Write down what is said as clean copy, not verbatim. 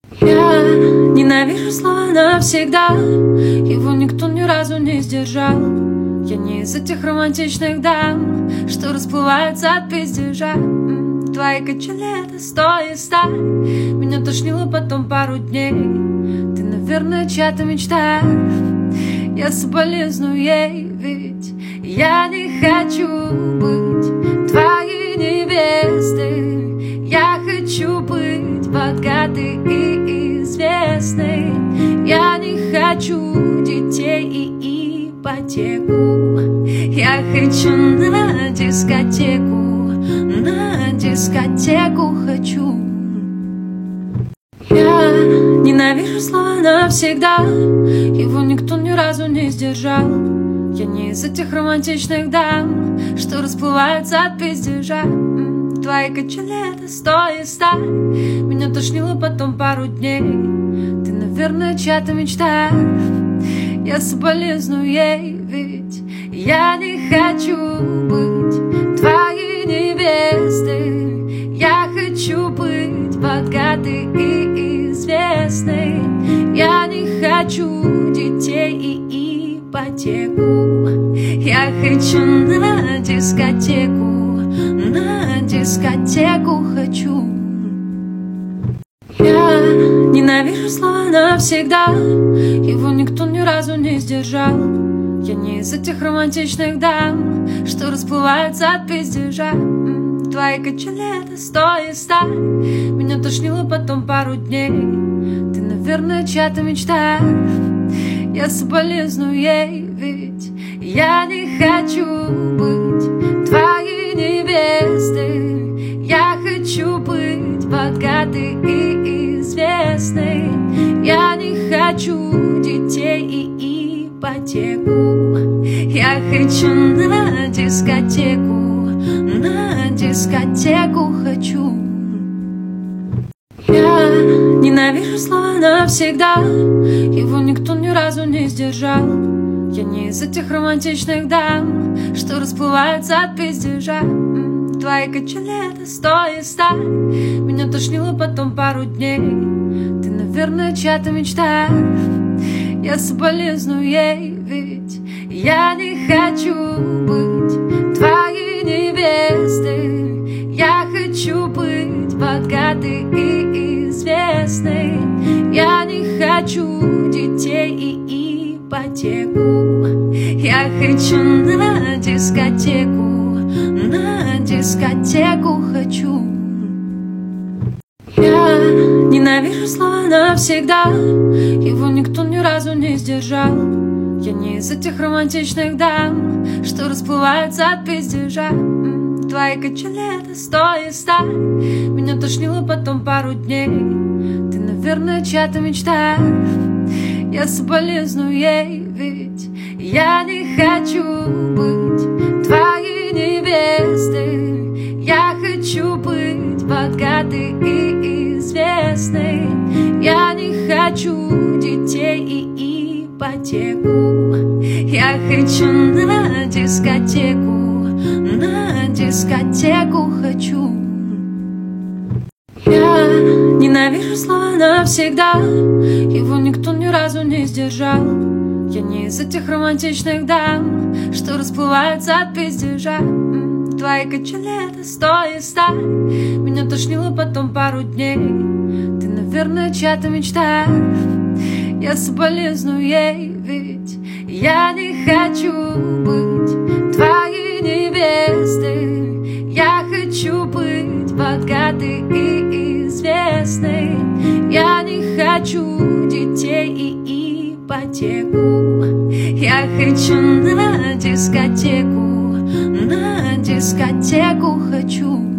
Я ненавижу слово навсегда, его никто ни разу не сдержал. Я не из этих романтичных дам, что расплываются от пиздежа. Твои качели — это 100 из 100. Меня тошнило потом пару дней. Ты, наверное, чья-то мечта. Я соболезную ей, ведь я не хочу быть твоей невестой. Я хочу быть богатой и известной. Я не хочу детей и ипотеку. Я хочу на дискотеку хочу. Я ненавижу слово навсегда, его никто ни разу не сдержал. Я не из этих романтичных дам, что расплываются от пиздежа. Твои качели — это 100 из 100. Меня тошнило потом пару дней. Ты, наверное, чья-то мечта. Я соболезную ей, ведь я не хочу быть твоей невестой. Я хочу быть богатой и известной. Я не хочу детей и ипотеку. Я хочу на дискотеку хочу. Я ненавижу слово навсегда, его никто ни разу не сдержал. Я не из этих романтичных дам, что расплываются от пиздежа. Твои качели — это 100 из 100. Меня тошнило потом пару дней. Ты, наверное, чья-то мечта. Я соболезную ей, ведь я не хочу быть твоей невестой. Я хочу быть богатой и известной. Я не хочу детей и ипотеку. Я хочу на дискотеку хочу. Я ненавижу слово навсегда, его никто ни разу не сдержал. Я не из этих романтичных дам, что расплываются от пиздежа. Твои качели — это 100 из 100. Меня тошнило потом пару дней. Ты, наверное, чья-то мечта. Я соболезную ей, ведь я не хочу быть твоей невестой. Я хочу быть богатой и известной. Я не хочу детей и ипотеку. Я хочу на дискотеку хочу. Я ненавижу слово навсегда, его никто ни разу не сдержал. Я не из этих романтичных дам, что расплываются от пиздежа. Твои качели — это 100 из 100. Меня тошнило потом пару дней. Ты, наверное, чья-то мечта. Я соболезную ей, ведь я не хочу быть твоей невестой. Я хочу быть богатой и известной. Я не хочу детей и ипотеку. Я хочу на дискотеку хочу. Я ненавижу слово навсегда, его никто ни разу не сдержал. Я не из этих романтичных дам, что расплываются от пиздежа. Твои качели — это 100 из 100. Меня тошнило потом пару дней. Ты, наверное, чья-то мечта. Я соболезную ей, ведь я не хочу быть твоей невестой. Я хочу быть богатой и известной. Я не хочу детей и ипотеку. Я хочу на дискотеку хочу.